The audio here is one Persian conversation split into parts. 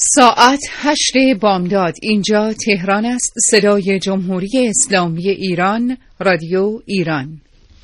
ساعت 8 بامداد. اینجا تهران است. صدای جمهوری اسلامی ایران، رادیو ایران.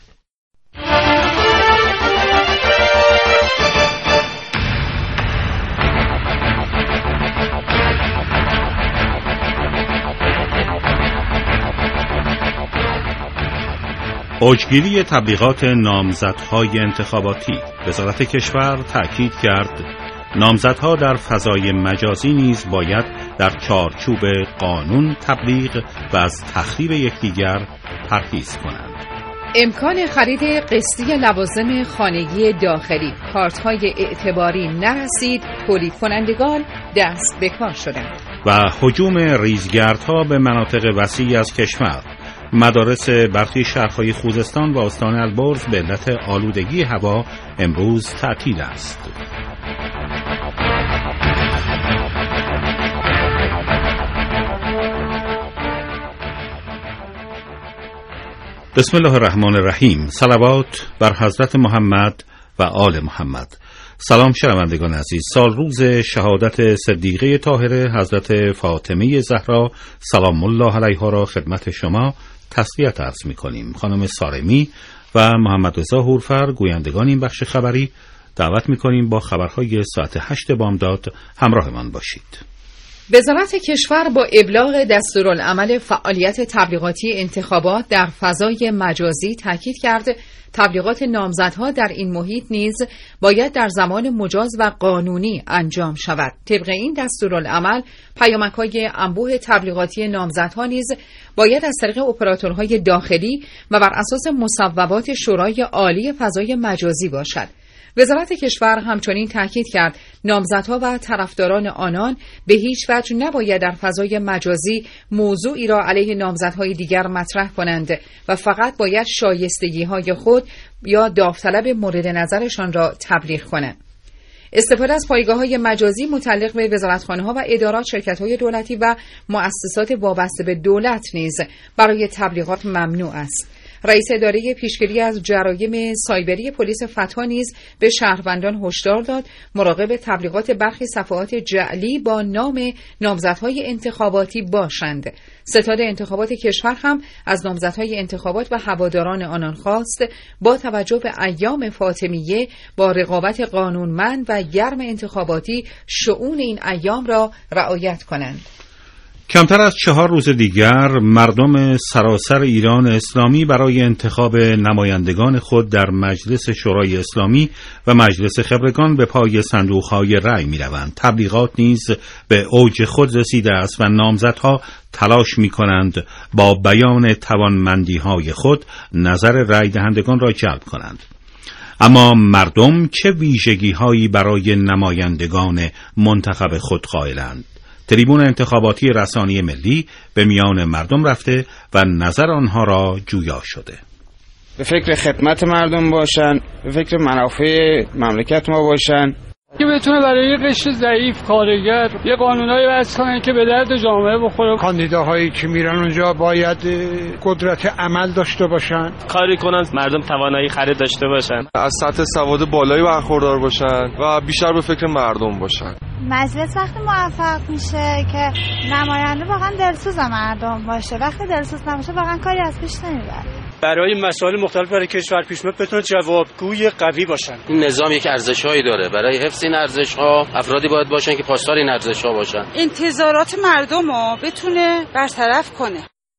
اوجگیری تبلیغات نامزدهای انتخاباتی. وزارت کشور تأکید کرد نامزدها در فضای مجازی نیز باید در چارچوب قانون تبلیغ و از تخریب یکدیگر پرهیز کنند. امکان خرید قسطی لوازم خانگی داخلی، کارت‌های اعتباری نرسید، تولید کنندگان دست به کار شدند. و هجوم ریزگردها به مناطق وسیعی از کشور. مدارس برخی شهرهای خوزستان و استان البرز به علت آلودگی هوا امروز تعطیل است. بسم الله الرحمن الرحیم. صلوات بر حضرت محمد و آل محمد. سلام شنوندگان عزیز. سال روز شهادت صدیقه طاهره حضرت فاطمه زهرا سلام الله علیها را خدمت شما تسلیت عرض می‌کنیم. خانم سارمی و محمد رضا هورفر گویندگان این بخش خبری دعوت می‌کنیم با خبرهای ساعت 8 بامداد همراهمان باشید. وزارت کشور با ابلاغ دستورالعمل فعالیت تبلیغاتی انتخابات در فضای مجازی تاکید کرد تبلیغات نامزدها در این محیط نیز باید در زمان مجاز و قانونی انجام شود. طبق این دستورالعمل پیامک‌های انبوه تبلیغاتی نامزدها نیز باید از طریق اپراتورهای داخلی و بر اساس مصوبات شورای عالی فضای مجازی باشد. وزارت کشور همچنین تاکید کرد نامزدها و طرفداران آنان به هیچ وجه نباید در فضای مجازی موضوعی را علیه نامزدهای دیگر مطرح کنند و فقط باید شایستگی‌های خود یا داوطلب مورد نظرشان را تبلیغ کنند. استفاده از پایگاه‌های مجازی متعلق به وزارتخانه‌ها و ادارات، شرکت‌های دولتی و مؤسسات وابسته به دولت نیز برای تبلیغات ممنوع است. رئیس اداره پیشگیری از جرایم سایبری پلیس فتح نیز به شهروندان هشدار داد مراقب تبلیغات برخی صفحات جعلی با نام نامزدهای انتخاباتی باشند. ستاد انتخابات کشور هم از نامزدهای انتخابات و هواداران آنان خواست با توجه به ایام فاطمیه با رقابت قانونمند و گرم انتخاباتی شؤون این ایام را رعایت کنند. کمتر از 4 روز دیگر مردم سراسر ایران اسلامی برای انتخاب نمایندگان خود در مجلس شورای اسلامی و مجلس خبرگان به پای صندوق‌های رأی می‌روند. تبلیغات نیز به اوج خود رسیده است و نامزدها تلاش می‌کنند با بیان توانمندی‌های خود نظر رأی دهندگان را جلب کنند. اما مردم چه ویژگی‌هایی برای نمایندگان منتخب خود قائلند؟ تریبون انتخاباتی رسانه ملی به میان مردم رفته و نظر آنها را جویا شده. به فکر خدمت مردم باشن، به فکر منافع مملکت ما باشن، که بتونه برای قشر ضعیف کارگر یه قانونایی وضع کنن که به درد جامعه بخوره. کاندیداهایی که میرن اونجا باید قدرت عمل داشته باشن، کاری کنن مردم توانایی خرید داشته باشن، از سطح سواد بالایی برخوردار باشن و بیشتر به فکر مردم باشن. مجلس وقتی موفق میشه که نماینده واقعا دلسوز مردم باشه، وقتی دلسوز نباشه واقعا کاری از پیش نمیبره. برای مسائل مختلف برای کشور پیش میاد بتونه جوابگوی قوی باشن. این نظام یک ارزش‌هایی داره، برای حفظ این ارزش‌ها افرادی باید باشن که پاسدار این ارزش‌ها باشن. انتظارات مردم رو بتونه برطرف کنه.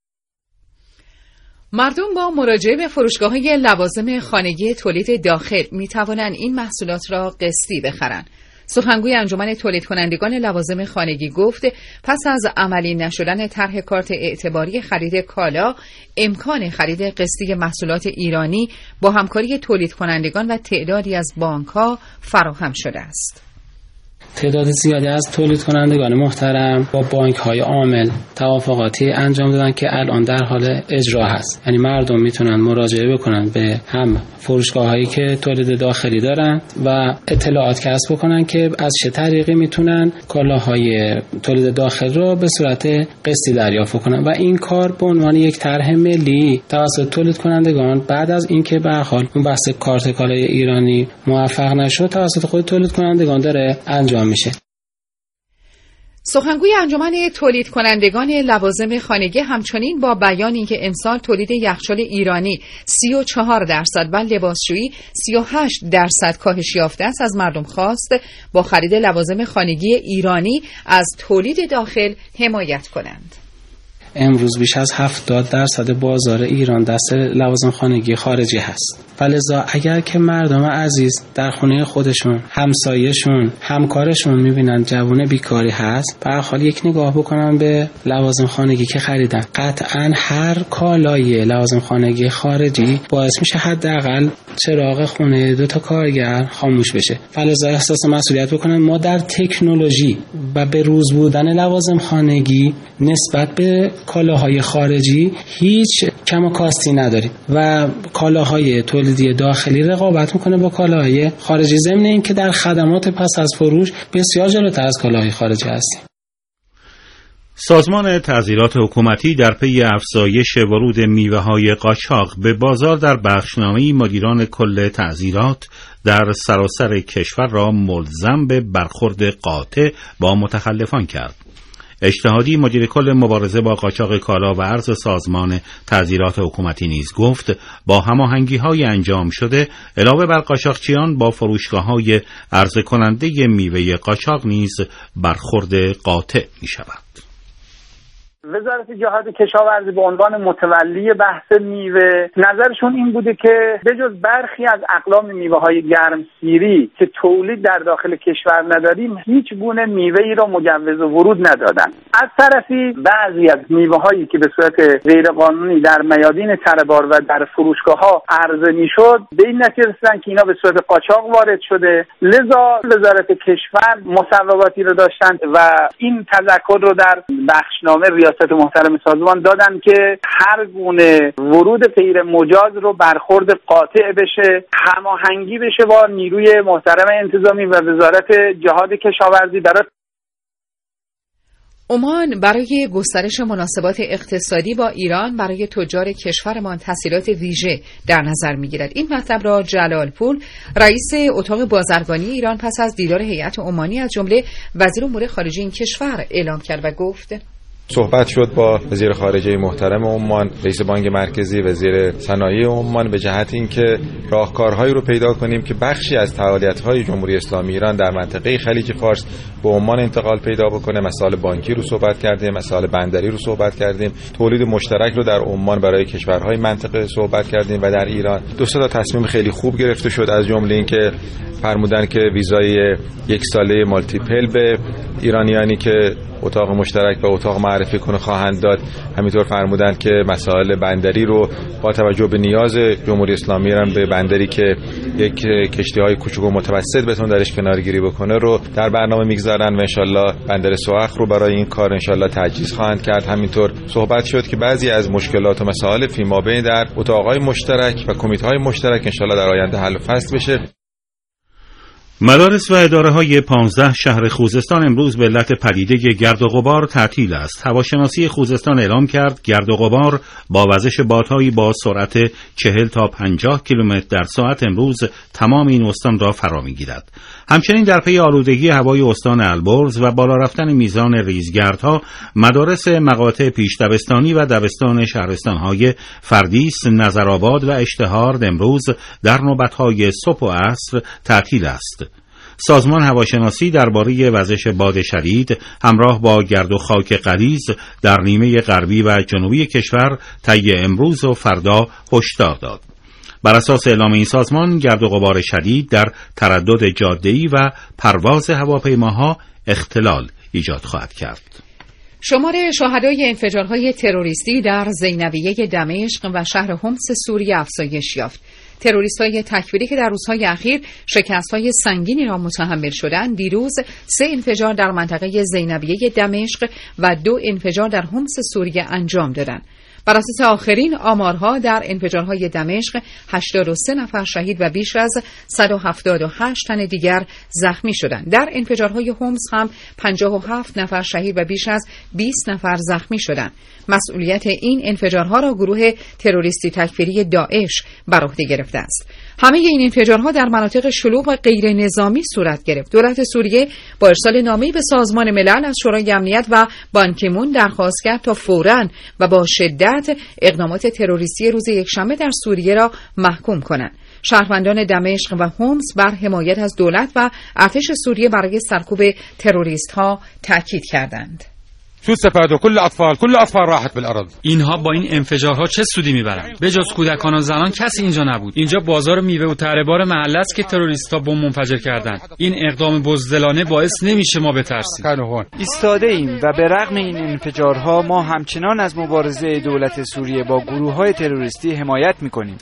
مردم با مراجعه به فروشگاه‌های لوازم خانگی تولید داخل می‌توانند این محصولات را قسطی بخرند. سخنگوی انجمن تولید کنندگان لوازم خانگی گفت پس از عملی نشدن طرح کارت اعتباری خرید کالا، امکان خرید قسطی محصولات ایرانی با همکاری تولید کنندگان و تعدادی از بانک‌ها فراهم شده است. تعداد زیادی از تولید کنندگان محترم با بانک‌های عامل توافقاتی انجام دادن که الان در حال اجرا هست. یعنی مردم میتونن مراجعه بکنن به هم فروشگاه‌هایی که تولید داخلی دارن و اطلاعات کسب بکنن که از چه طریقی میتونن کالاهای تولید داخل رو به صورت قسطی دریافت کنن و این کار به عنوان یک طرح ملی توسط تولید کنندگان بعد از اینکه به هر حال اون بحث کارت کالای ایرانی موفق نشد توسط خود تولید کنندگان داره انجام میشه. سخنگوی انجمن تولید کنندگان لوازم خانگی همچنین با بیان اینکه امسال تولید یخچال ایرانی 34% و لباسشویی 38% کاهش یافته است، از مردم خواست با خرید لوازم خانگی ایرانی از تولید داخل حمایت کنند. امروز بیش از 70% بازار ایران دست لوازم خانگی خارجی هست. فلذا اگر که مردم عزیز در خونه خودشون، همسایه‌شون، همکارشون میبینن جوون بیکاری هست، به هر حال یک نگاه بکنن به لوازم خانگی که خریدن. قطعاً هر کالای لوازم خانگی خارجی باعث میشه حداقل چراغ خونه 2 تا کارگر خاموش بشه. فلذا احساس مسئولیت بکنن. ما در تکنولوژی و به روز بودن لوازم خانگی نسبت به کالاهای خارجی هیچ کم و کاستی نداریم و کالاهای تولیدی داخلی رقابت میکنه با کالاهای خارجی، ضمن اینکه در خدمات پس از فروش بسیار جلوتر از کالاهای خارجی هستیم. سازمان تعزیرات حکومتی در پی افزایش ورود میوه‌های قاچاق به بازار در بخشنامه‌ای مدیران کل تعزیرات در سراسر کشور را ملزم به برخورد قاطع با متخلفان کرد. اجتهادی مدیر کل مبارزه با قاچاق کالا و ارز سازمان تعزیرات حکومتی نیز گفت با هماهنگی‌های انجام شده علاوه بر قاچاقچیان با فروشگاه‌های عرضه کننده میوه قاچاق نیز برخورد قاطع می‌شود. وزارت جهاد کشاورزی به عنوان متولی بحث میوه نظرشون این بوده که بجز برخی از اقلام میوه‌های گرمسیری که تولید در داخل کشور نداریم هیچ گونه میوه‌ای را مجوز ورود ندادن. از طرفی بعضی از میوه‌هایی که به صورت غیرقانونی در میادین تره‌بار و در فروشگاه‌ها عرضه میشد به این نتیجه رسیدن که اینا به صورت قاچاق وارد شده، لذا وزارت کشور مصوباتی رو داشتند و این تذکر رو در بخشنامه ریاست محترم سازمان دادن که هر گونه ورود غیر مجاز رو برخورد قاطع بشه، هماهنگی بشه با نیروی محترم انتظامی و وزارت جهاد کشاورزی. عمان برای گسترش مناسبات اقتصادی با ایران برای تجار کشورمان تسهیلات ویژه در نظر می‌گیرد. این مطلب را جلالپور رئیس اتاق بازرگانی ایران پس از دیدار هیئت عمانی از جمله وزیر امور خارجه این کشور اعلام کرد و گفت صحبت شد با وزیر خارجه محترم عمان، رئیس بانک مرکزی، وزیر صنایع عمان به جهت اینکه راهکارهایی رو پیدا کنیم که بخشی از فعالیت‌های جمهوری اسلامی ایران در منطقه خلیج فارس به عمان انتقال پیدا بکنه. مسائل بانکی رو صحبت کردیم، مسائل بندری رو صحبت کردیم، تولید مشترک رو در عمان برای کشورهای منطقه صحبت کردیم و در ایران 2 تا تصمیم خیلی خوب گرفته شد، از جمله اینکه فرمودن که ویزای 1 ساله مالتیپل به ایرانیانی که اتاق مشترک و اتاق معرفی کنه خواهند داد. همینطور فرمودن که مسائل بندری رو با توجه به نیاز جمهوری اسلامی ایران به بندری که یک کشتی‌های کوچک و متوسط بتونه درش کنارگیری بکنه رو در برنامه میگذارن و انشالله بندر سوخ رو برای این کار انشالله تجهیز خواهند کرد. همینطور صحبت شد که بعضی از مشکلات و مسائل فیمابین در اتاق‌های مشترک و کمیته‌های مشترک انشالله در آینده حل و فصل بشه. مدارس و اداره‌های 15 شهر خوزستان امروز به علت پدیده گرد و غبار تعطیل است. هواشناسی خوزستان اعلام کرد گرد و غبار با وزش بادهایی با سرعت 40 تا 50 کیلومتر در ساعت امروز تمام این استان را فرا می‌گیرد. همچنین در پی آلودگی هوای استان البرز و بالا رفتن میزان ریزگردها، مدارس مقاطع پیش دبستانی و دبستان شهرستان‌های فردیس، نظرآباد و اشتهارد امروز در نوبت‌های صبح و عصر تعطیل است. سازمان هواشناسی درباره وزش باد شدید همراه با گرد و خاک غلیظ در نیمه غربی و جنوبی کشور طی امروز و فردا هشدار داد. بر اساس اعلام این سازمان گرد و غبار شدید در تردد جاده‌ای و پرواز هواپیماها اختلال ایجاد خواهد کرد. شمار شهدای انفجارهای تروریستی در زینبیه دمشق و شهر حمص سوریه افزایش یافت. تروریست‌های تکفیری که در روزهای اخیر شکست‌های سنگینی را متحمل شدند، دیروز 3 انفجار در منطقه زینبیه دمشق و 2 انفجار در حمص سوریه انجام دادند. بر اساس آخرین آمارها در انفجارهای دمشق 83 نفر شهید و بیش از 178 تن دیگر زخمی شدند. در انفجارهای هومس هم 57 نفر شهید و بیش از 20 نفر زخمی شدند. مسئولیت این انفجارها را گروه تروریستی تکفیری داعش بر عهده گرفته است. همه این انفجارها در مناطق شلوغ و غیر نظامی صورت گرفت. دولت سوریه با ارسال نامه‌ای به سازمان ملل از شورای امنیت و بان کی مون درخواست کرد تا فوراً و با شدت اقدامات تروریستی روز یکشنبه در سوریه را محکوم کنند. شهروندان دمشق و هومس بر حمایت از دولت و ارتش سوریه برای سرکوب تروریست‌ها تاکید کردند. شو استفادوا كل اطفال راحت بالارض. اینها با این انفجارها چه سودی میبرند؟ به جز کودکان و زنان کسی اینجا نبود. اینجا بازار میوه و تره‌بار محله است که تروریست‌ها بمب منفجر کردند. این اقدام بزدلانه باعث نمیشه ما بترسیم. ایستاده ایم و به رغم این انفجارها ما همچنان از مبارزه دولت سوریه با گروه‌های تروریستی حمایت میکنیم.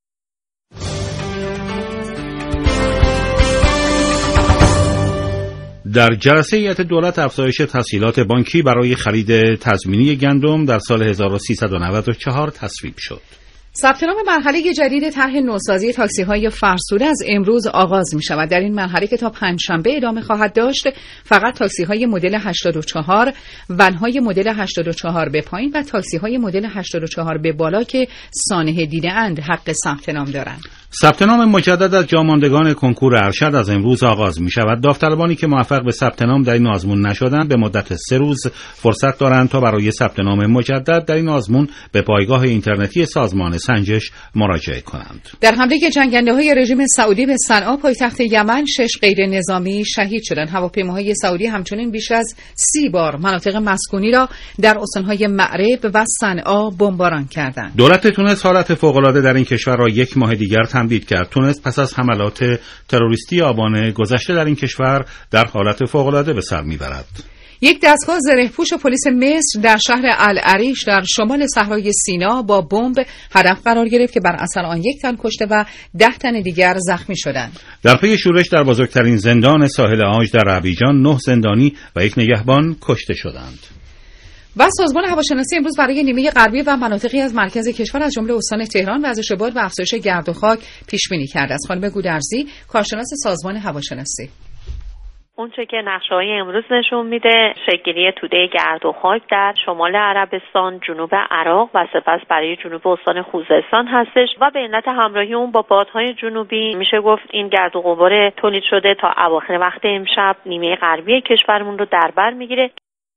در جلسه هیئت دولت افزایش تسهیلات بانکی برای خرید تضمینی گندم در سال 1394 تصویب شد. ثبت نام مرحله جدید طرح نوسازی تاکسی‌های فرسوده از امروز آغاز می‌شود. در این مرحله که تا پنجشنبه ادامه خواهد داشت، فقط تاکسی‌های مدل 84، ون‌های مدل 84 به پایین و تاکسی‌های مدل 84 به بالا که سانحه دیده‌اند حق ثبت نام دارند. ثبت نام مجدد از جاماندگان کنکور ارشد از امروز آغاز می شود. داوطلبانی که موفق به ثبت نام در این آزمون نشدند به مدت 3 روز فرصت دارند تا برای ثبت نام مجدد در این آزمون به پایگاه اینترنتی سازمان سنجش مراجعه کنند. در حمله جنگنده‌های رژیم سعودی به صنعا پایتخت یمن 6 غیر نظامی شهید شدند. هواپیماهای سعودی همچنین بیش از 30 بار مناطق مسکونی را در استان‌های مأرب و صنعا بمباران کردند. دولت تونس حالت فوق‌العاده در این کشور را 1 ماه دیگر تمدید کرد. تونس پس از حملات تروریستی آبان گذشته در این کشور در حالت فوق‌العاده به سر میبرد. یک دستگاه زره‌پوش و پلیس مصر در شهر العریش در شمال صحرای سینا با بمب هدف قرار گرفت که بر اثر آن 1 تن کشته و 10 تن دیگر زخمی شدند. در پی شورش در بزرگترین زندان ساحل عاج در عبیجان 9 زندانی و 1 نگهبان کشته شدند. و سازمان هواشناسی امروز برای نیمه غربی و مناطقی از مرکز کشور از جمله استان تهران وضعیت باد و افزایش گرد و خاک پیش بینی کرده است. خانم گودرزی، کارشناس سازمان هواشناسی: اونچه که نقشه‌های امروز نشون میده شکل‌گیری توده گرد و خاک در شمال عربستان، جنوب عراق و سپس برای جنوب استان خوزستان هستش و به علت همراهی اون با بادهای جنوبی میشه گفت این گرد و غبار تولید شده تا اواخر وقت امشب نیمه غربی کشورمون رو در بر میگیره.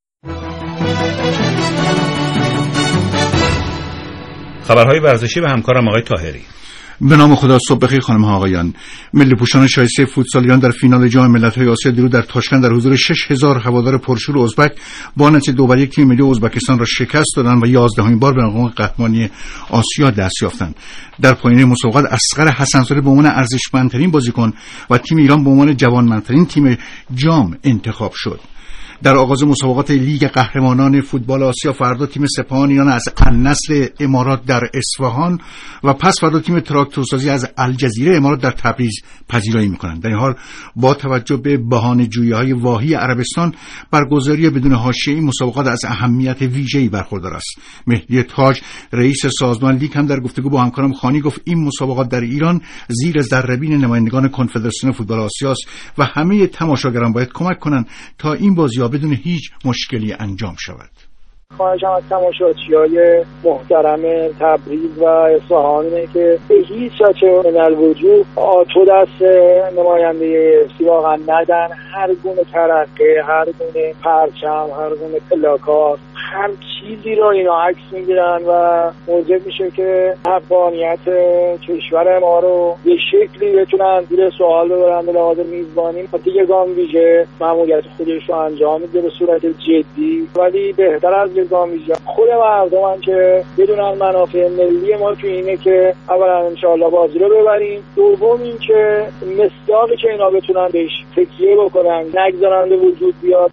خبرهای ورزشی و همکارم آقای طاهری. به نام خدا. صبح بخیر خانم ها آقایان. ملی پوشان شایسته فوتسال ایران در فینال جام ملت‌های آسیا دیروز در تاشکند در حضور 6000 هوادار پرشور ازبک با نتیجه 2-1 تیم ملی ازبکستان را شکست دادند و 11مین بار به مقام قهرمانی آسیا دست یافتند. در پایان مسابقات اصغر حسن‌زاده به عنوان ارزشمندترین بازیکن و تیم ایران به عنوان جوانمندترین تیم جام انتخاب شد. در آغاز مسابقات لیگ قهرمانان فوتبال آسیا فردا تیم سپاهان ایران از النصر امارات در اصفهان و پس فردا تیم تراکتورسازی از الجزیره امارات در تبریز پذیرایی می‌کنند. در این حال با توجه به بهانه‌جویی‌های واهی عربستان برگزاری بدون حاشیه این مسابقات از اهمیت ویژه‌ای برخوردار است. مهدی تاج رئیس سازمان لیگ هم در گفتگو با همکارم خانی گفت این مسابقات در ایران زیر ذره‌بین نمایندگان کنفدراسیون فوتبال آسیا است و همه تماشاگران باید کمک کنند تا این بازی‌ها بدون هیچ مشکلی انجام شود. خواهشم از تماشاچی‌های محترم تبریز و اصفهان اینه که به هیچ وجه من الوجود آتو دست نماینده افسی واقعا ندن. هر گونه ترقه، هر گونه پرچم، هر گونه پلاکارد، هر چیزی رو اینا عکس میگیرن و موجب میشه که حقانیت کشور ما رو به شکلی بتونن زیر سوال ببرن به لحاظ میزبانی. دیگه گام ویژه ماموریت خودش رو انجام میده به صورت جدی، ولی بهتر از گام ویژه خود مردم هم که بدونن منافع ملی ما تو اینه که اولا انشاءالله بازی رو ببریم، دوم این که مصداقی که اینا بتونن بهش تکیه بکنن نگذارن به وجود بیاد.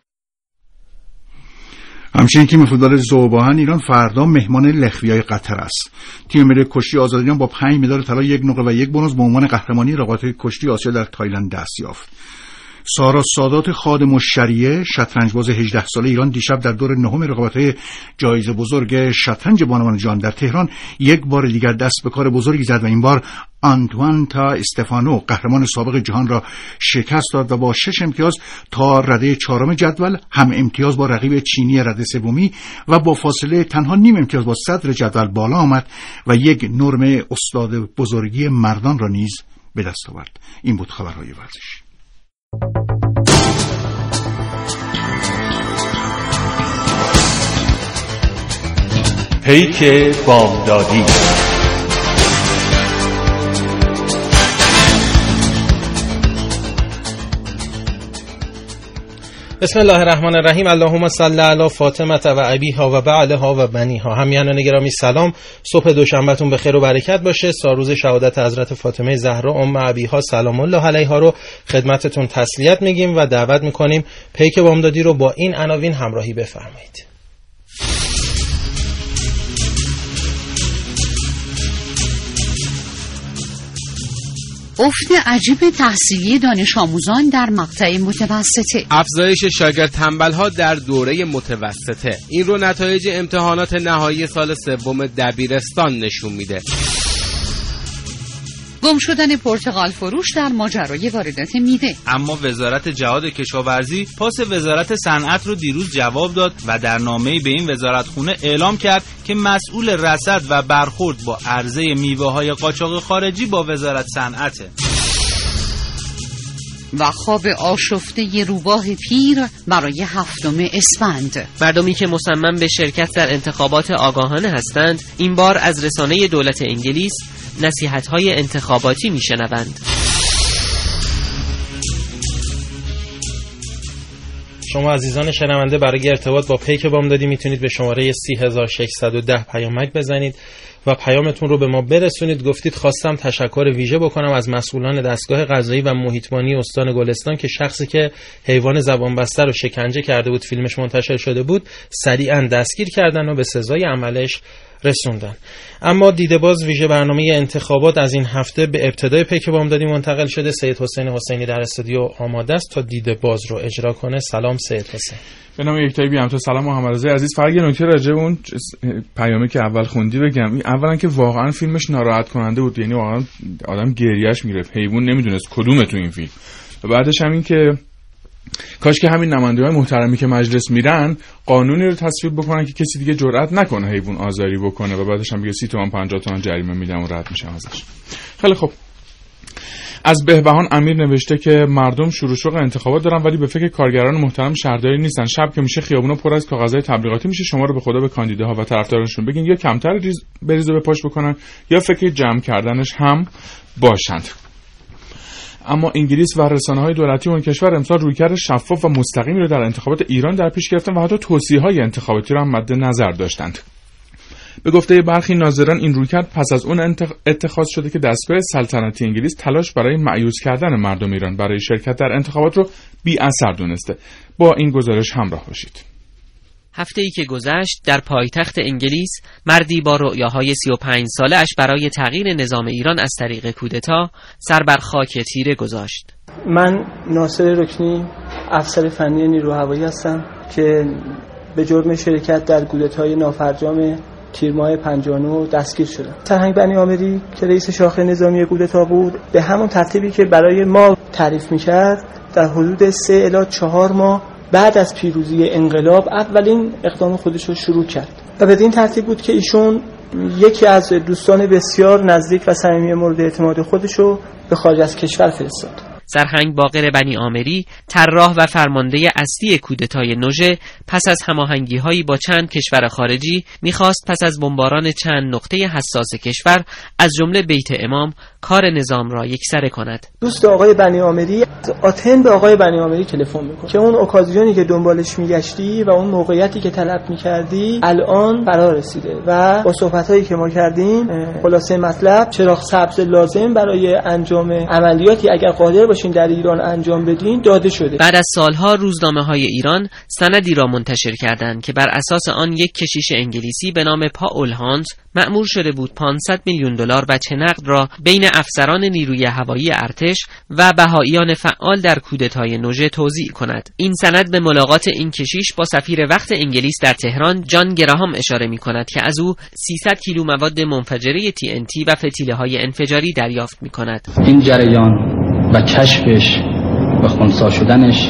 همچنین تیم فوتبال ذوباهن ایران فردا مهمان لخویای قطر است. تیم ملی کشتی آزادیان با 5 مدال طلا، 1 نقره و 1 برنز به عنوان قهرمانی رقابت کشتی آسیا در تایلند دست یافت. سارا سادات خادم الشریعه شطرنجباز 18 ساله ایران دیشب در دور نهم رقابت‌های جایزه بزرگ شطرنج بانوان جهان در تهران یک بار دیگر دست به کار بزرگی زد و این بار آنتوان تا استفانو قهرمان سابق جهان را شکست داد و با 6 امتیاز تا رده 4 جدول هم امتیاز با رقیب چینی رده سومی و با فاصله تنها نیم امتیاز با صدر جدول بالا آمد و یک نرم استاد بزرگی مردان را نیز به دست آورد. این بود خبرهای ورزشی. پیک بامدادی. بسم الله الرحمن الرحیم. اللهم صل علی فاطمه و ابیها و بعلها و بنیها. همیهنان گرامی سلام. صبح دوشنبهتون به خیر و برکت باشه. ساروز شهادت حضرت فاطمه زهرا ام ابیها سلام الله علیها رو خدمتتون تسلیت میگیم و دعوت میکنیم پیک بامدادی رو با این عناوین همراهی بفرمایید. افت عجیب تحصیلی دانش آموزان در مقطع متوسطه. افزایش شاگرد تنبل‌ها در دوره متوسطه. این رو نتایج امتحانات نهایی سال سوم دبیرستان نشون میده. گم شدن پرتقال فروش در ماجرای واردات میوه. اما وزارت جهاد کشاورزی پاس وزارت صنعت رو دیروز جواب داد و در نامه‌ای به این وزارتخونه اعلام کرد که مسئول رصد و برخورد با عرضه میوه‌های قاچاق خارجی با وزارت صنعته. و خواب آشفته روباه پیر برای 7 اسفند. مردمی که مصمم به شرکت در انتخابات آگاهانه هستند این بار از رسانه دولت انگلیس نصیحت‌های انتخاباتی میشنوند. شما عزیزان شنونده برای ارتباط با پیک بامدادی میتونید به شماره 30610 پیامک بزنید و پیامتون رو به ما برسونید. گفتید خواستم تشکر ویژه بکنم از مسئولان دستگاه قضایی و محیطبانی استان گلستان که شخصی که حیوان زبانبسته رو شکنجه کرده بود فیلمش منتشر شده بود سریعا دستگیر کردن و به سزای عملش رسوندن. اما دیده باز ویژه برنامه انتخابات از این هفته به ابتدای پیک بامدادی منتقل شده. سید حسین حسینی در استودیو آماده است تا دیده باز رو اجرا کنه. سلام سید حسین. به نام یکتایی بیام تو. سلام محمد رضا عزیز. فقط یه نکته راجع به اون پیامی که اول خوندی بگم. اولا که واقعا فیلمش ناراحت کننده بود، یعنی واقعا آدم گریهش میگرفت، حیوان نمیدونست کدومه تو این فیلم. و بعدش هم این که کاش که همین نمایندگان محترمی که مجلس میرن قانونی رو تصویب بکنن که کسی دیگه جرئت نکنه حیوان آزاری بکنه و بعدش هم بگه 30 تومن 50 تومن جریمه میدم و رد میشم ازش. خیلی خوب. از بهبهان امیر نوشته که مردم شروع شوق انتخابات دارن ولی به فکر کارگران محترم شهرداری نیستن. شب که میشه خیابونا پر از کاغذهای تبلیغاتی میشه. شما رو به خدا به کاندیداها و طرفدارانشون بگین یا کمتر بریز و بپاش بکنن یا فکر جمع کردنش هم باشند. اما انگلیس و رسانه‌های دولتی اون کشور امسال رویکرد شفاف و مستقیمی رو در انتخابات ایران در پیش گرفتن و حتی توصیه‌های انتخاباتی رو هم مد نظر داشتند. به گفته برخی ناظران این رویکرد پس از اون اتخاذ شده که دستگاه سلطنتی انگلیس تلاش برای مأیوس کردن مردم ایران برای شرکت در انتخابات رو بی اثر دونسته. با این گزارش همراه باشید. هفته‌ای که گذشت در پایتخت انگلیس مردی با رؤیاهای 35 ساله اش برای تغییر نظام ایران از طریق کودتا سر بر خاک تیره گذاشت. من ناصر رکنی افسر فنی نیرو هوایی هستم که به جرم شرکت در کودتای نافرجام تیر ماه 59 دستگیر شدم. سرهنگ بنی عامری که رئیس شاخه نظامی کودتا بود به همون ترتیبی که برای ما تعریف می‌کرد در حدود 3 الی 4 ماه بعد از پیروزی انقلاب اولین اقدام خودش رو شروع کرد و بدین ترتیب بود که ایشون یکی از دوستان بسیار نزدیک و صمیمی مورد اعتماد خودش رو به خارج از کشور فرستاد. سرهنگ باقر بنی عامری طراح و فرمانده اصلی کودتای نوژه پس از هماهنگی‌هایی با چند کشور خارجی می‌خواست پس از بمباران چند نقطه حساس کشور از جمله بیت امام کار نظام را یکسره کند. دوست آقای بنی عامری آتن به آقای بنی عامری تلفن می‌کنه که اون اوکازیونی که دنبالش می‌گشتی و اون موقعیتی که طلب می‌کردی الان فرا رسیده و با صحبت‌هایی که ما کردیم خلاصه مطلب چراغ سبز لازم برای انجام عملیاتی اگر قادر باشین در ایران انجام بدین داده شده. بعد از سالها روزنامه‌های ایران سندی را منتشر کردند که بر اساس آن یک کشیش انگلیسی به نام پاول هانت مأمور شده بود 500 میلیون دلار وجه نقد را بین افسران نیروی هوایی ارتش و بهائیان فعال در کودتای نوژه توزیع کند. این سند به ملاقات این کشیش با سفیر وقت انگلیس در تهران جان گراهام اشاره می‌کند که از او 300 کیلو مواد منفجره TNT و فتیله‌های انفجاری دریافت می‌کند. این جریان و کشفش و خنثی شدنش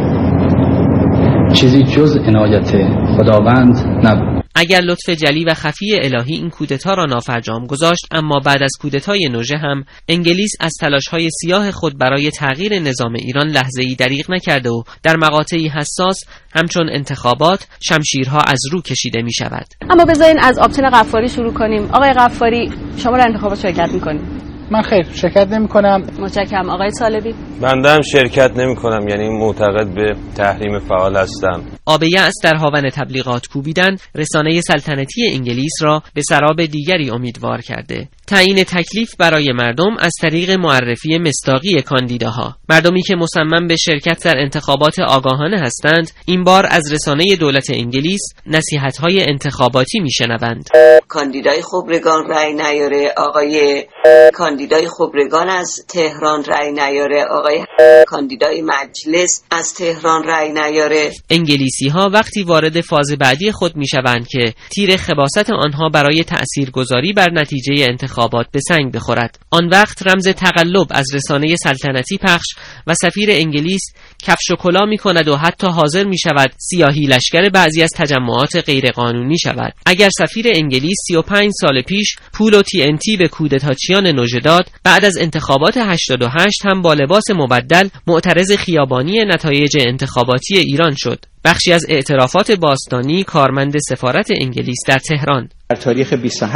چیزی جز عنایت خداوند نبود. اگر لطف جلی و خفی الهی این کودتا را نافرجام گذاشت، اما بعد از کودتای نوژه هم انگلیس از تلاش‌های سیاه خود برای تغییر نظام ایران لحظه‌ای دریغ نکرده و در مقاطعی حساس همچون انتخابات شمشیرها از رو کشیده می‌شود. اما بذارین از آبتین غفاری شروع کنیم. آقای غفاری، شما در انتخابات شرکت می‌کنید؟ من خیر شرکت نمی‌کنم. متشکرم. آقای طالبی؟ بنده هم شرکت نمی‌کنم، یعنی معتقد به تحریم فعال هستم. آب یأس در هاون تبلیغات کوبیدن رسانه سلطنتی انگلیس را به سراب دیگری امیدوار کرده. تعیین تکلیف برای مردم از طریق معرفی مصداقی کاندیداها. مردمی که مصمم به شرکت در انتخابات آگاهانه هستند، این بار از رسانه دولت انگلیس نصیحت‌های انتخاباتی میشنوند. کاندیدای خبرگان رأی نیاره، آقای کاندیدای خبرگان از تهران رأی نیاره، آقای کاندیدای مجلس از تهران رأی نیاره. انگلیسی‌ها وقتی وارد فاز بعدی خود میشوند که تیر خباثت آنها برای تأثیرگذاری بر نتیجه انتخابات به سنگ بخورد، آن وقت رمز تقلب از رسانه سلطنتی پخش و سفیر انگلیس کفش و کلاه می‌کند و حتی حاضر می‌شود سیاهی لشکر بعضی از تجمعات غیرقانونی شود. اگر سفیر انگلیس 35 سال پیش پول و TNT به کودتاچیان نوژه داد، بعد از انتخابات 88 هم با لباس مبدل معترض خیابانی نتایج انتخاباتی ایران شد. بخشی از اعترافات باستانی کارمند سفارت انگلیس در تهران. در تاریخ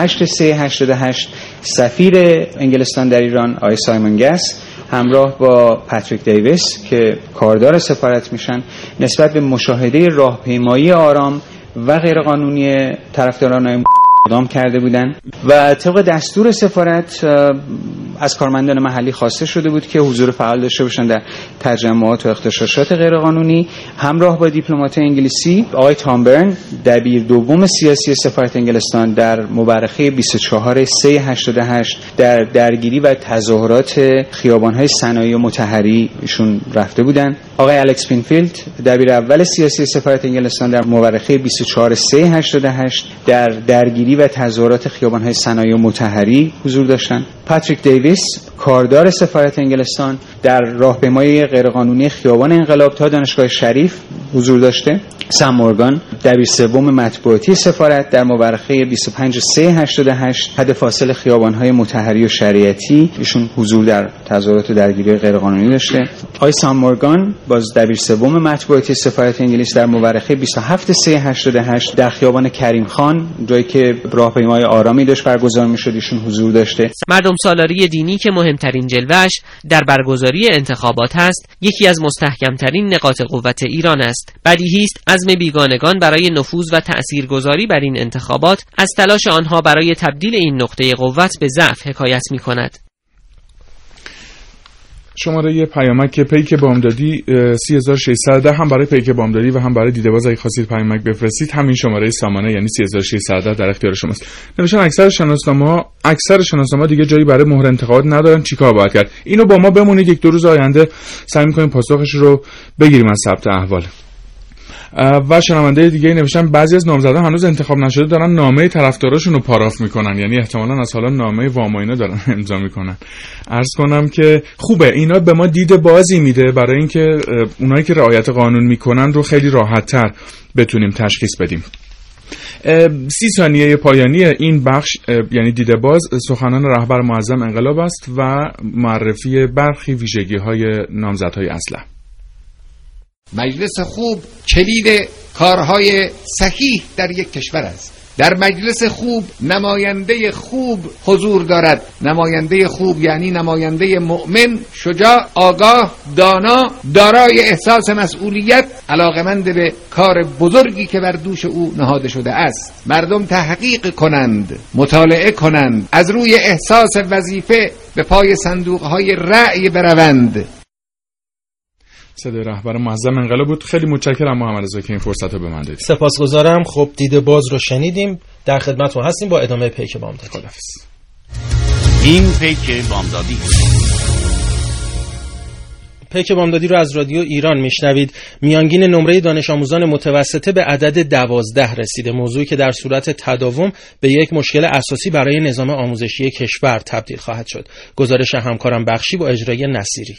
28/3/88 سفیر انگلستان در ایران آقای سایمون گس همراه با پاتریک دیویس که کاردار سفارت میشن نسبت به مشاهده راهپیمایی آرام و غیرقانونی طرفداران اقدام کرده بودند و طبق دستور سفارت از کارمندان محلی خواسته شده بود که حضور فعال داشته باشند در تجمعات و اغتشاشات غیرقانونی. همراه با دیپلمات انگلیسی آقای تام برن دبیر دوم سیاسی سفارت انگلستان در مورخه 24/3/88 در درگیری و تظاهرات خیابان‌های صنایع و مطهری ایشون رفته بودند. آقای الکس پینفیلد دبیر اول سیاسی سفارت انگلستان در مورخه 24/3/88 در درگیری و تظاهرات خیابان‌های صنایع و مطهری حضور داشتند. پاتریک دیویس کاردار سفارت انگلستان در راهپیمایی غیرقانونی خیابان انقلاب تا دانشگاه شریف حضور داشته. سام مورگان دبیر سوم مطبوعاتی سفارت در مورخه 25/3/88 حد فاصل خیابان‌های مطهری و شریعتی ایشون حضور در تظاهرات و درگیری غیرقانونی داشته. آقای سام مورگان باز دبیر سوم مطبوعاتی سفارت انگلیس در مورخه 27/3/88 در خیابان کریم خان جایی که راهپیمای آرامی داشت برگزار می‌شد ایشون حضور داشته. مردم سالاری دینی که مهمترین جلوه‌اش در برگزاری انتخابات است، یکی از مستحکم‌ترین نقاط قوت ایران است. بدیهی است عزم بیگانگان برای نفوذ و تأثیرگذاری بر این انتخابات از تلاش آنها برای تبدیل این نقطه قوت به ضعف حکایت می‌کند. شماره پیامک پیک بامدادی 3610 هم برای پیک بامدادی و هم برای دیده‌باز اگه خواستید پیامک بفرستید همین شماره سامانه یعنی 3610 در اختیار شماست. نوشتن اکثر شناسنامه‌ها دیگه جایی برای مهر انتخابات ندارن، چیکار باید کرد؟ اینو با ما بمونید، یک دو روز آینده سعی می‌کنیم پاسخش رو بگیریم از ثبت احوال. و شنونده دیگه نوشتن بعضی از نامزدان هنوز انتخاب نشده دارن نامه طرفداراشون رو پاراف میکنن، یعنی احتمالاً از حالا نامه واماینا دارن امضا میکنن. عرض کنم که خوبه، اینا به ما دید بازی میده برای اینکه اونایی که رعایت قانون میکنن رو خیلی راحت‌تر بتونیم تشخیص بدیم. 30 ثانیه پایانی این بخش یعنی دیده باز سخنان رهبر معظم انقلاب است و معرفی برخی ویژگی‌های نامزدهای اسلحه. مجلس خوب کلید کارهای صحیح در یک کشور است. در مجلس خوب نماینده خوب حضور دارد. نماینده خوب یعنی نماینده مؤمن، شجاع، آگاه، دانا، دارای احساس مسئولیت، علاقمند به کار بزرگی که بر دوش او نهاده شده است. مردم تحقیق کنند، مطالعه کنند، از روی احساس وظیفه به پای صندوق‌های رأی بروند. صدای رهبر معظم انقلاب بود. خیلی متشکرم محمد رضا که این فرصت رو به من دادید. سپاسگزارم. خب دیده باز رو شنیدیم، در خدمتتون هستیم با ادامه پیک بامدادی. خداحافظ. این پیک بامدادی. پیک بامدادی رو از رادیو ایران میشنوید. میانگین نمره دانش آموزان متوسطه به عدد 12 رسیده، موضوعی که در صورت تداوم به یک مشکل اساسی برای نظام آموزشی کشور تبدیل خواهد شد. گزارش همکارم بخشی با اجرای نصیری.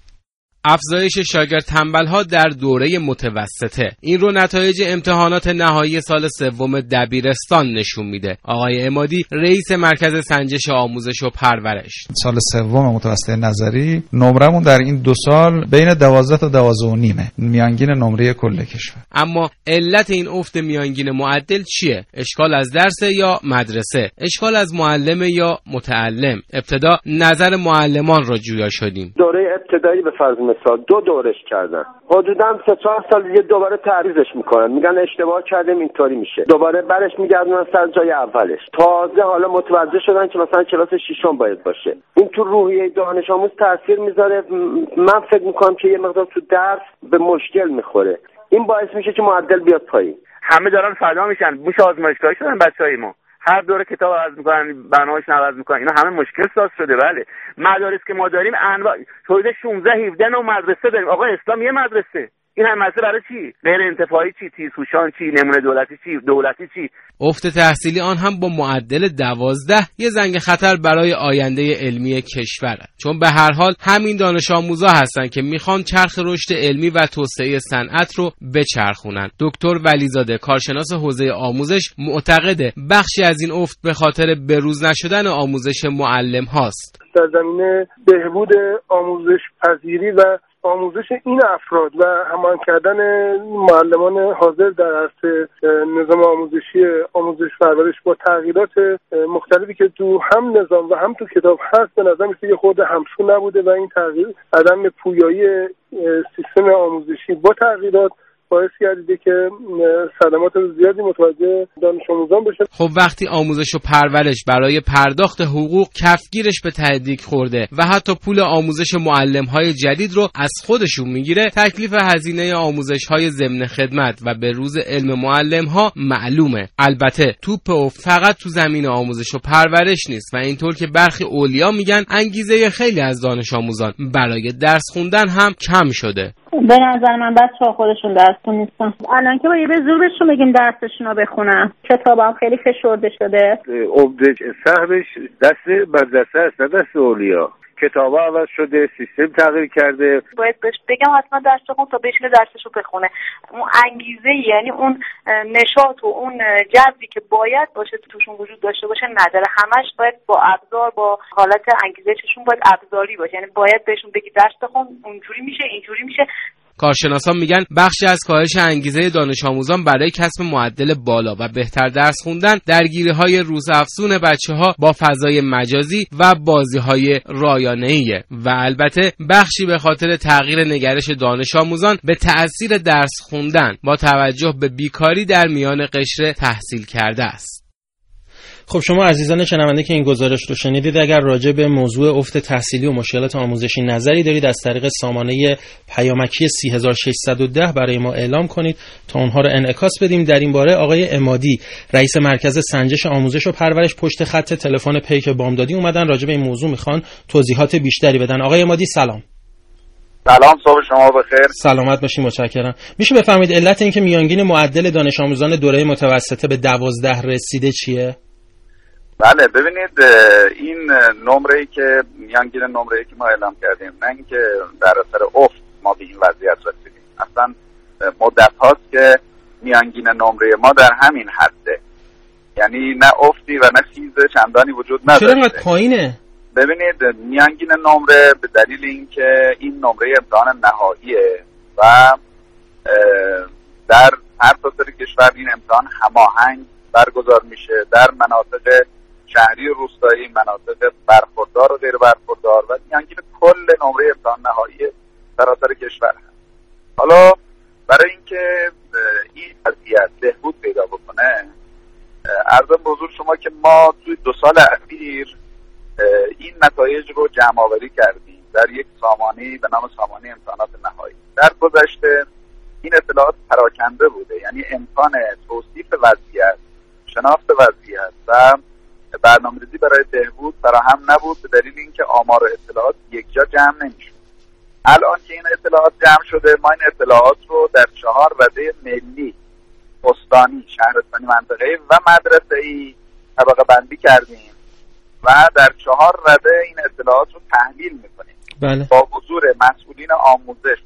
افزایش شاگرد تنبل‌ها در دوره متوسطه، این رو نتایج امتحانات نهایی سال سوم دبیرستان نشون میده. آقای عمادی رئیس مرکز سنجش آموزش و پرورش: سال سوم متوسطه نظری نمرمون در این 2 سال بین 12 تا 12.5 میانگین نمره کل کشور. اما علت این افت میانگین معدل چیه؟ اشکال از درس یا مدرسه؟ اشکال از معلم یا متعلم؟ ابتدا نظر معلمان را جویا شدیم. دوره ابتدایی به فرض مثال 2 دورش کردن، حدوداً 3-4 سال دیگه دوباره تعریضش میکنن، میگن اشتباه کردیم اینطوری میشه، دوباره برش میگردونن سر جای اولش. تازه حالا متوجه شدن که مثلا کلاس 6 باید باشه. این تو روحیه دانش آموز تاثیر میذاره. من فکر میکنم که یه مقدار تو درس به مشکل میخوره. این باعث میشه که معدل بیاد پایین. همه دارن فدا میشن، موش آزمایشگاهی شدن بچهای ما، هر دوره کتاب عوض میکنن، برنامه‌شون عوض میکنن. اینا همه مشکل ساز شده. بله، مدارس که ما داریم انواع حدود 16-17 نوع مدرسه داریم. آقا اسلام یه مدرسه، این هم مدرسه برای چی؟ غیر انتفاعی چی؟ تیزهوشان چی؟ نمونه دولتی چی؟ افت تحصیلی آن هم با معدل 12 یه زنگ خطر برای آینده علمی کشوره، چون به هر حال همین دانش آموزا هستن که میخوان چرخ رشد علمی و توسعه صنعت رو بچرخونن. دکتر ولیزاده، کارشناس حوزه آموزش، معتقده بخشی از این افت به خاطر بروز نشدن آموزش معلم هاست. در زمینه بهبود آموزش پذیری و آموزش این افراد و هماهنگ کردن معلمان حاضر در عرصه نظام آموزش پرورش با تغییرات مختلفی که تو هم نظام و هم تو کتاب هست، به نظر میاد که خود همسو نبوده و این تغییر عدم پویایی سیستم آموزشی با تغییرات باعث کرده که صدمات زیادی متوجه دانش آموزان بشه. خب وقتی آموزش و پرورش برای پرداخت حقوق کفگیرش به تهدید خورده و حتی پول آموزش معلم‌های جدید رو از خودشون میگیره، تکلیف هزینه آموزش‌های ضمن خدمت و به روز علم معلم‌ها معلومه. البته توپ افت فقط تو زمین آموزش و پرورش نیست و اینطور که برخی اولیا میگن انگیزه خیلی از دانش آموزان برای درس خوندن هم کم شده. به نظر من بچه‌ها خودشون درس نیستن. الان که باید به زور بهشون بگیم درسشون رو بخونن. کتابم خیلی فشرده شده. عمده سهمش دست مدرسه است، نه دست اولیا. کتابا عوض شده، سیستم تغییر کرده. باید بهش بگم حتما درس بخون تا بشینه درسشو بخونه. اون انگیزه، یعنی اون نشاط و اون جذبی که باید باشه توشون وجود داشته باشه نداره. همش باید با ابزار، با حالت انگیزه چشون باید ابزاری باشه. یعنی باید بهشون بگی درس بخون، اونجوری میشه، اینجوری میشه. کارشناسان میگن بخشی از کاهش انگیزه دانش آموزان برای کسب معدل بالا و بهتر درس خوندن درگیری‌های روزافزون بچه‌ها با فضای مجازی و بازی‌های رایانه‌ایه و البته بخشی به خاطر تغییر نگرش دانش آموزان به تأثیر درس خوندن با توجه به بیکاری در میان قشر تحصیل کرده است. خب شما عزیزان شنونده که این گزارش رو شنیدید، اگر راجع به موضوع افت تحصیلی و مشکلات آموزشی نظری دارید از طریق سامانه پیامکی 3610 برای ما اعلام کنید تا اونها رو انعکاس بدیم. در این باره آقای عمادی، رئیس مرکز سنجش آموزش و پرورش، پشت خط تلفن پیک بامدادی اومدن، راجع به این موضوع میخوان توضیحات بیشتری بدن. آقای عمادی سلام. سلام، صبح شما بخیر. سلامت باشید، متشکرم. میشه بفرمایید علت این که میانگین معدل دانش آموزان دوره متوسطه به 12 رسیده چیه؟ بله، ببینید این نمره‌ای که میانگین نمره‌ای که ما اعلام کردیم، نه اینکه در اثر افت ما به این وضعیت رسیدیم، اصلا مدت هاست که میانگین نمره ما در همین حده، یعنی نه افتی و نه چیز چندانی وجود نداره. چرا انقدر پایینه؟ ببینید میانگین نمره به دلیل اینکه این نمره امتحان نهاییه و در هر سطح کشور این امتحان هماهنگ برگزار میشه در مناطق شهری و روستایی، مناطق برخوردار و غیر برخوردار، و میانگین کل نمره امتحان نهایی سراسر کشور هست. حالا برای اینکه این وضعیت بهبود پیدا بکنه، عرضم به حضور شما که ما توی 2 سال اخیر این نتایج رو جمع آوری کردیم در یک سامانه‌ای به نام سامانه امتحانات نهایی. در گذشته این اطلاعات پراکنده بوده، یعنی امکان توصیف وضعیت، شناخت وضعیت و برنامه‌ریزی برای بهبود فراهم نبود به دلیل اینکه آمار اطلاعات یکجا جمع نمی‌شد. الان که این اطلاعات جمع شده، ما این اطلاعات رو در 4 رده ملی، استانی، شهرستانی، منطقه‌ای و مدرسه‌ای طبقه بندی کردیم و در 4 رده این اطلاعات رو تحلیل می‌کنیم. بله. با حضور مسئولین آموزش،